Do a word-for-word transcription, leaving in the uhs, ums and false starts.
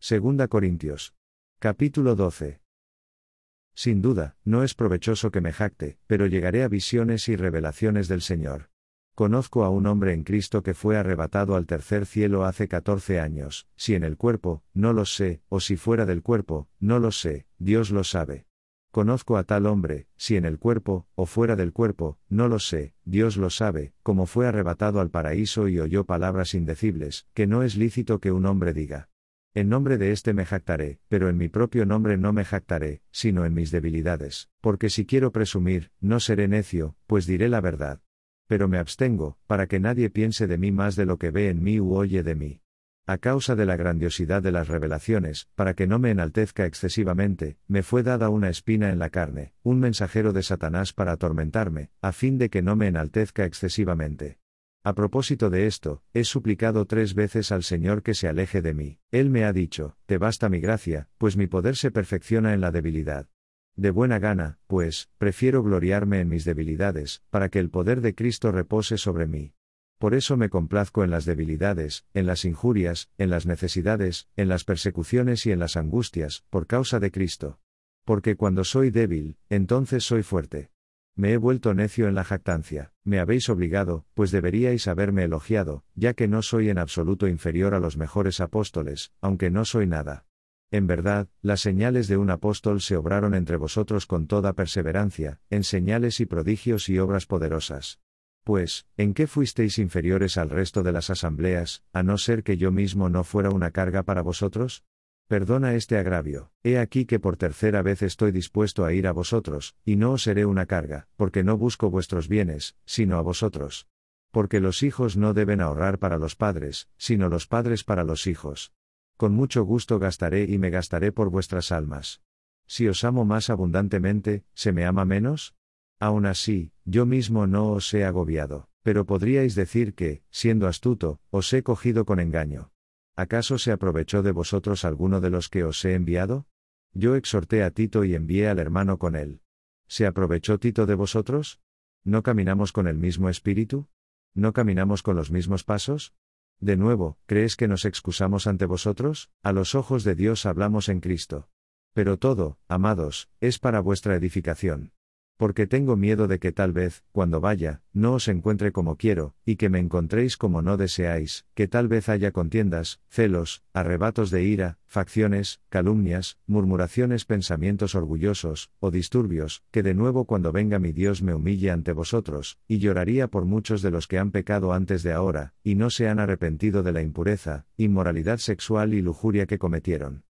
Segunda Corintios. Capítulo doce. Sin duda, no es provechoso que me jacte, pero llegaré a visiones y revelaciones del Señor. Conozco a un hombre en Cristo que fue arrebatado al tercer cielo hace catorce años, si en el cuerpo, no lo sé, o si fuera del cuerpo, no lo sé, Dios lo sabe. Conozco a tal hombre, si en el cuerpo, o fuera del cuerpo, no lo sé, Dios lo sabe, como fue arrebatado al paraíso y oyó palabras indecibles, que no es lícito que un hombre diga. En nombre de éste me jactaré, pero en mi propio nombre no me jactaré, sino en mis debilidades, porque si quiero presumir, no seré necio, pues diré la verdad. Pero me abstengo, para que nadie piense de mí más de lo que ve en mí u oye de mí. A causa de la grandiosidad de las revelaciones, para que no me enaltezca excesivamente, me fue dada una espina en la carne, un mensajero de Satanás para atormentarme, a fin de que no me enaltezca excesivamente. A propósito de esto, he suplicado tres veces al Señor que se aleje de mí. Él me ha dicho, te basta mi gracia, pues mi poder se perfecciona en la debilidad. De buena gana, pues, prefiero gloriarme en mis debilidades, para que el poder de Cristo repose sobre mí. Por eso me complazco en las debilidades, en las injurias, en las necesidades, en las persecuciones y en las angustias, por causa de Cristo. Porque cuando soy débil, entonces soy fuerte. Me he vuelto necio en la jactancia, me habéis obligado, pues deberíais haberme elogiado, ya que no soy en absoluto inferior a los mejores apóstoles, aunque no soy nada. En verdad, las señales de un apóstol se obraron entre vosotros con toda perseverancia, en señales y prodigios y obras poderosas. Pues, ¿en qué fuisteis inferiores al resto de las asambleas, a no ser que yo mismo no fuera una carga para vosotros? Perdona este agravio, he aquí que por tercera vez estoy dispuesto a ir a vosotros, y no os seré una carga, porque no busco vuestros bienes, sino a vosotros. Porque los hijos no deben ahorrar para los padres, sino los padres para los hijos. Con mucho gusto gastaré y me gastaré por vuestras almas. Si os amo más abundantemente, ¿se me ama menos? Aún así, yo mismo no os he agobiado, pero podríais decir que, siendo astuto, os he cogido con engaño. ¿Acaso se aprovechó de vosotros alguno de los que os he enviado? Yo exhorté a Tito y envié al hermano con él. ¿Se aprovechó Tito de vosotros? ¿No caminamos con el mismo espíritu? ¿No caminamos con los mismos pasos? De nuevo, ¿crees que nos excusamos ante vosotros? A los ojos de Dios hablamos en Cristo. Pero todo, amados, es para vuestra edificación. Porque tengo miedo de que tal vez, cuando vaya, no os encuentre como quiero, y que me encontréis como no deseáis, que tal vez haya contiendas, celos, arrebatos de ira, facciones, calumnias, murmuraciones, pensamientos orgullosos, o disturbios, que de nuevo cuando venga mi Dios me humille ante vosotros, y lloraría por muchos de los que han pecado antes de ahora, y no se han arrepentido de la impureza, inmoralidad sexual y lujuria que cometieron.